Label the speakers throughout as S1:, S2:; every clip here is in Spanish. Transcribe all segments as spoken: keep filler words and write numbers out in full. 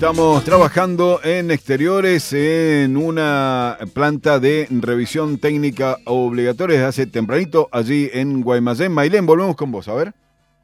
S1: Estamos trabajando en exteriores en una planta de revisión técnica obligatoria desde hace tempranito allí en Guaymallén. Maylén, volvemos con vos, a ver.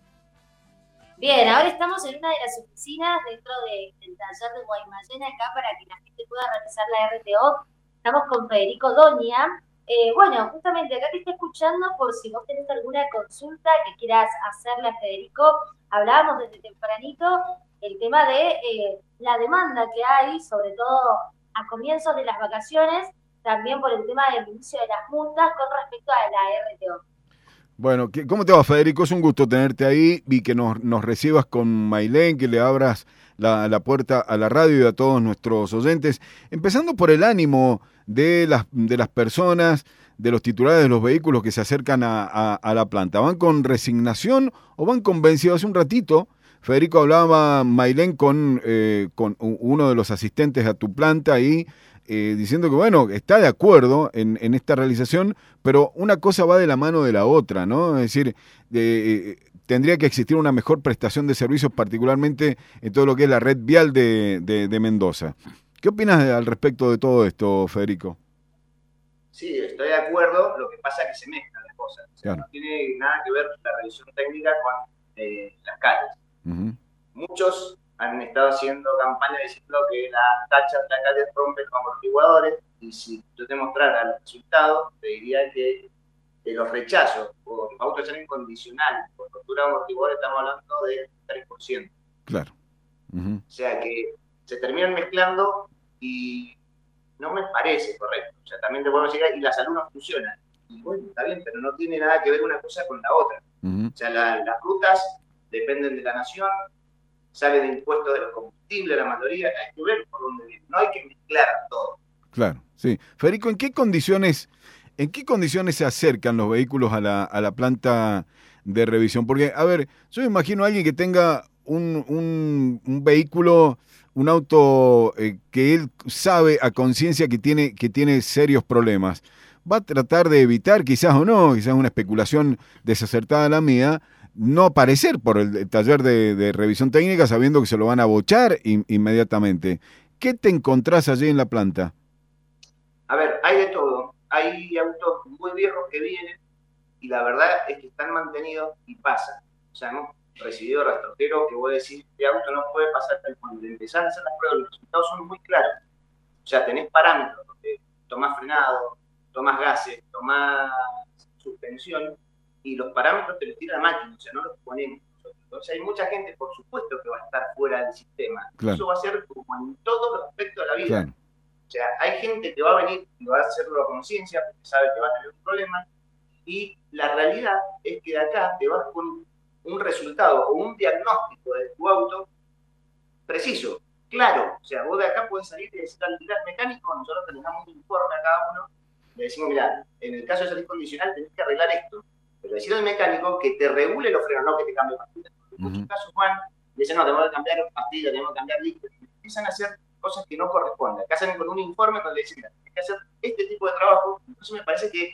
S2: Bien, ahora estamos en una de las oficinas dentro de, del taller de Guaymallén acá para que la gente pueda realizar la R T O. Estamos con Federico Doña. Eh, bueno, justamente acá te estoy escuchando por si vos tenés alguna consulta que quieras hacerle a Federico. Hablábamos desde tempranito el tema de eh, la demanda que hay, sobre todo a comienzos de las vacaciones, también por el tema del inicio de las multas con respecto a la R T O.
S1: Bueno, ¿cómo te va, Federico? Es un gusto tenerte ahí y que nos, nos recibas con Maylén, que le abras la, la puerta a la radio y a todos nuestros oyentes. Empezando por el ánimo de las, de las personas, de los titulares de los vehículos que se acercan a, a, a la planta. ¿Van con resignación o van convencidos? Hace un ratito, Federico, hablaba Maylén con, eh, con uno de los asistentes a tu planta y Eh, diciendo que, bueno, está de acuerdo en, en esta realización, pero una cosa va de la mano de la otra, ¿no? Es decir, eh, tendría que existir una mejor prestación de servicios, particularmente en todo lo que es la red vial de, de, de Mendoza. ¿Qué opinas al respecto de todo esto, Federico?
S3: Sí, estoy de acuerdo, lo que pasa es que se mezclan las cosas. O sea,
S1: claro.
S3: No tiene nada que ver la revisión técnica con eh, las calles.
S1: Uh-huh.
S3: Muchos han estado haciendo campaña diciendo que las tachas de la calle rompen los amortiguadores, y si yo te mostrara los resultados, te diría que de los rechazos por autorización incondicional, por rotura de amortiguadores, estamos hablando del tres por ciento.
S1: Claro. Uh-huh.
S3: O sea que se terminan mezclando y no me parece correcto. O sea, también te puedo decir, y la salud no funciona. Y bueno, está bien, pero no tiene nada que ver una cosa con la otra.
S1: Uh-huh.
S3: O sea, la, las rutas dependen de la nación, sale de impuestos de los combustibles, la mayoría, hay que ver por dónde viene, no hay que mezclar todo.
S1: Claro, sí. Federico, ¿en qué condiciones, en qué condiciones se acercan los vehículos a la, a la planta de revisión? Porque, a ver, yo me imagino a alguien que tenga un, un, un vehículo, un auto eh, que él sabe a conciencia que tiene, que tiene serios problemas. Va a tratar de evitar, quizás o no, quizás una especulación desacertada la mía, no aparecer por el taller de, de revisión técnica sabiendo que se lo van a bochar in, inmediatamente. ¿Qué te encontrás allí en la planta?
S3: A ver, hay de todo. Hay autos muy viejos que vienen y la verdad es que están mantenidos y pasan. O sea, hemos recibido rastrojeros que vos decís, este auto no puede pasar. Cuando empezás a hacer las pruebas, los resultados son muy claros. O sea, tenés parámetros donde tomás frenado, tomás gases, tomás suspensión, y los parámetros te los tira la máquina, o sea, no los ponemos nosotros. Entonces hay mucha gente, por supuesto, que va a estar fuera del sistema. Claro. Eso va a ser como en todos los aspectos de la vida.
S1: Claro.
S3: O sea, hay gente que va a venir y va a hacerlo a conciencia porque sabe que va a tener un problema, y la realidad es que de acá te vas con un resultado o un diagnóstico de tu auto preciso, claro. O sea, vos de acá podés salir y decir al pilar mecánico, nosotros te damos un informe a cada uno, le decimos, mirá, en el caso de salir condicional tenés que arreglar esto. Pero decir al mecánico que te regule los frenos, no que te cambie pastillas. En muchos uh-huh. casos, Juan, dicen, no, tenemos que cambiar pastillas, tenemos que cambiar líquidos. Empiezan a hacer cosas que no corresponden. Acá salen con un informe donde dicen, mira, tienes que hacer este tipo de trabajo. Entonces me parece que,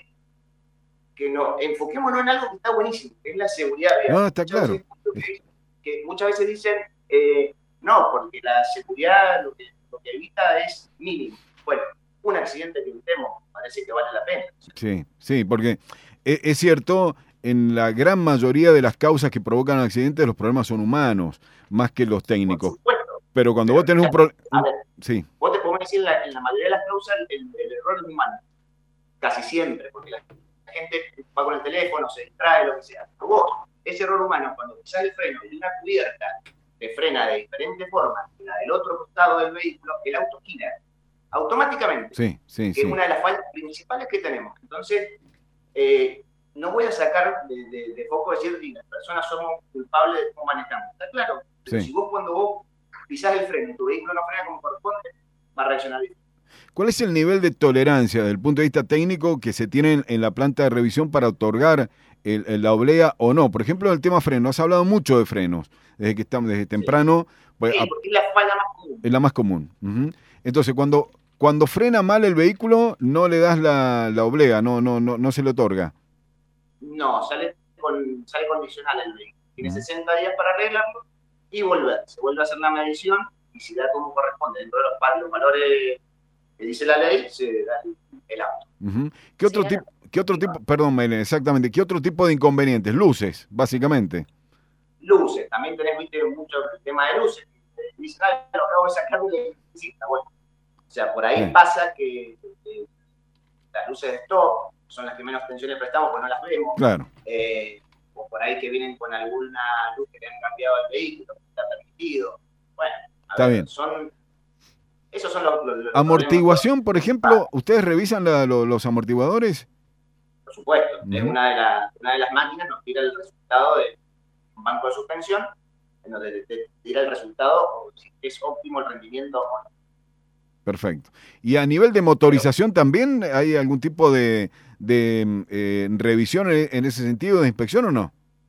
S3: que no, enfoquémonos en algo que está buenísimo, que es la seguridad vial.
S1: No, está muchas claro.
S3: Que, que muchas veces dicen, eh, no, porque la seguridad lo que, lo que evita es mínimo. Bueno, un accidente que evitemos parece que vale la pena.
S1: Sí, sí, porque es cierto, en la gran mayoría de las causas que provocan accidentes los problemas son humanos, más que los técnicos.
S3: Por supuesto.
S1: Pero cuando
S3: Pero,
S1: vos tenés un problema...
S3: Sí. Vos te podés decir, en la, en la mayoría de las causas el, el error es humano. Casi siempre, porque la, la gente va con el teléfono, se distrae, lo que sea. Pero vos, ese error humano, cuando pisás el freno y una cubierta te frena de diferente forma que la del otro costado del vehículo, el auto gira automáticamente.
S1: Sí, sí,
S3: que
S1: sí.
S3: es una de las faltas principales que tenemos. Entonces, Eh, no voy a sacar de, de, de foco decir que las personas somos culpables de cómo manejamos. Está claro, pero
S1: Sí.
S3: si vos cuando vos pisás el freno y tu vehículo no frena como corresponde, va a reaccionar bien.
S1: ¿Cuál es el nivel de tolerancia desde el punto de vista técnico que se tiene en, en la planta de revisión para otorgar el, el, la oblea o no? Por ejemplo, el tema freno. Has hablado mucho de frenos desde que estamos desde temprano.
S3: Sí, sí, porque es la falla más común.
S1: Es la más común. Uh-huh. Entonces, cuando cuando frena mal el vehículo, no le das la, la oblea, no, no, no, no se le otorga.
S3: No, sale, con, sale condicional el vehículo. Tiene
S1: uh-huh.
S3: sesenta días para arreglarlo y volver. Se vuelve a hacer la medición publicidad como corresponde, dentro de los, los valores que dice la ley, se da el auto.
S1: Uh-huh. ¿Qué otro
S2: Sí,
S1: tipo, qué otro tipo, perdón, Maylén, exactamente, qué otro tipo de inconvenientes? Luces, básicamente.
S3: Luces, también tenés, viste, mucho el tema de luces. Dicen, ah, lo acabo de sacar de la electricista. Bueno, o sea, por ahí sí. pasa que eh, las luces de stop son las que menos tensiones prestamos, pues no las vemos.
S1: Claro.
S3: Eh, o por ahí que vienen con alguna luz que le han cambiado al vehículo, que está permitido. Bueno, a
S1: está
S3: ver,
S1: bien.
S3: Son, esos son los, los, los
S1: amortiguación, por ejemplo, ¿ustedes revisan la, lo, los amortiguadores?
S3: Por supuesto,
S1: uh-huh.
S3: es una de, la, una de las máquinas, nos tira el resultado de un banco de suspensión, en donde te, te tira el resultado o si es óptimo el rendimiento o no.
S1: Perfecto. ¿Y a nivel de motorización también hay algún tipo de, de eh, revisión en ese sentido, de inspección o no?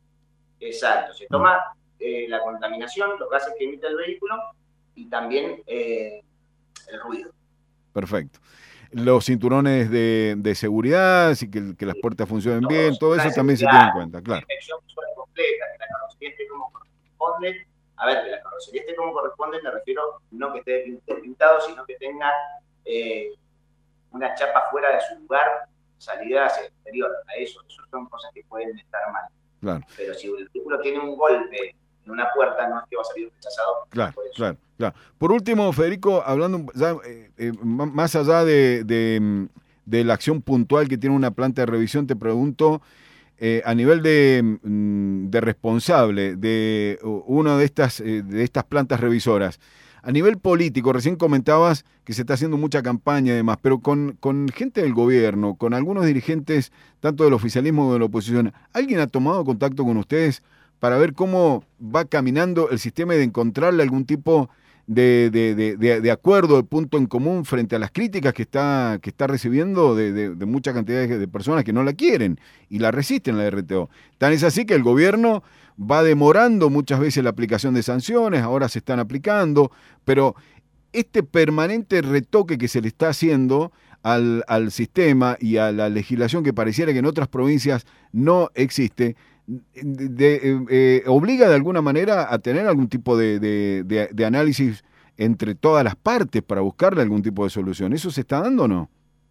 S3: Exacto, se toma eh, la contaminación, los gases que emite el vehículo y también eh, el ruido.
S1: Perfecto. Los cinturones de, de seguridad, así que, que las puertas funcionen
S3: Todos,
S1: bien, todo eso también se tiene en cuenta, claro.
S3: La inspección visual completa, que la carrocería esté como corresponde. A ver, que la carrocería esté como corresponde, me refiero no que esté pintado, sino que tenga eh, una chapa fuera de su lugar, salida hacia el exterior. A eso, eso son cosas que pueden estar mal.
S1: Claro.
S3: Pero si el vehículo tiene un golpe en una puerta, no es que va a salir rechazado.
S1: Claro, por eso. claro, claro. Por último, Federico, hablando ya, eh, eh, más allá de, de, de la acción puntual que tiene una planta de revisión, te pregunto, eh, a nivel de, de responsable de una de estas, eh, de estas plantas revisoras, a nivel político, recién comentabas que se está haciendo mucha campaña y demás, pero con, con gente del gobierno, con algunos dirigentes, tanto del oficialismo como de la oposición, ¿alguien ha tomado contacto con ustedes para ver cómo va caminando el sistema y de encontrarle algún tipo de, de, de, de, de acuerdo, de punto en común frente a las críticas que está, que está recibiendo de, de, de mucha cantidad de, de personas que no la quieren y la resisten la R T O? Tan es así que el gobierno va demorando muchas veces la aplicación de sanciones, ahora se están aplicando, pero este permanente retoque que se le está haciendo al, al sistema y a la legislación que pareciera que en otras provincias no existe, De, de, eh, obliga de alguna manera a tener algún tipo de, de, de, de análisis entre todas las partes para buscarle algún tipo de solución. ¿Eso se está dando o no?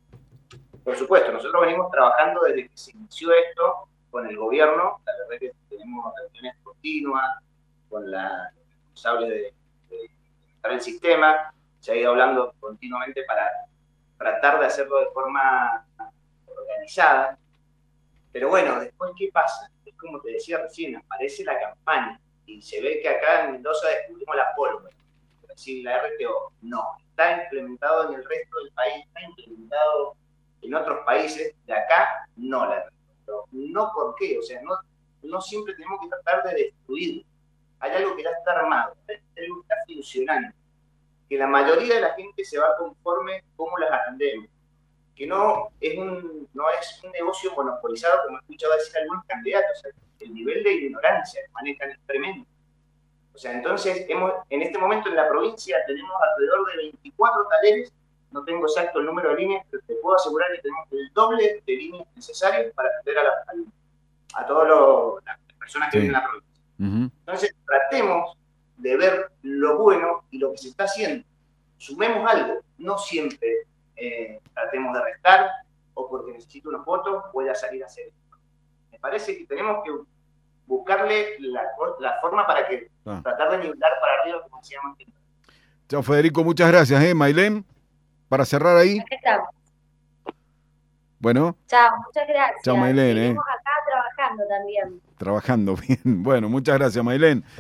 S3: Por supuesto, nosotros venimos trabajando desde que se inició esto con el gobierno. La verdad es que tenemos reuniones continuas con la responsable de, de, de el sistema. Se ha ido hablando continuamente para tratar de hacerlo de forma organizada. Pero bueno, después, ¿qué pasa? Es como te decía recién, aparece la campaña y se ve que acá en Mendoza descubrimos la pólvora. Es decir, la R T O no, está implementado en el resto del país, está implementado en otros países, de acá no la R T O. No, ¿por qué? O sea, no, no siempre tenemos que tratar de destruir. Hay algo que ya está armado, hay algo que está funcionando, que la mayoría de la gente se va conforme cómo las atendemos. Que no es un no es un negocio monopolizado, como he escuchado decir algunos candidatos. O sea, el nivel de ignorancia que manejan es tremendo. O sea, entonces, hemos, en este momento en la provincia tenemos alrededor de veinticuatro talleres, no tengo exacto el número de líneas, pero te puedo asegurar que tenemos el doble de líneas necesarias para atender a, la, a, a todas las personas que sí. viven en la provincia. Uh-huh. Entonces, tratemos de ver lo bueno y lo que se está haciendo. Sumemos algo, no siempre Eh, tratemos de restar o porque necesito unos votos voy a salir a hacer esto. Me parece que tenemos que buscarle la, la forma para que ah. tratar de nivelar para arriba, como decíamos.
S1: Chao, Federico, muchas gracias, ¿eh? Maylén, para cerrar ahí. Bueno.
S2: Chao, muchas gracias.
S1: Chao, Maylén,
S2: Seguimos
S1: ¿eh?
S2: acá trabajando también.
S1: Trabajando bien. Bueno, muchas gracias, Maylén.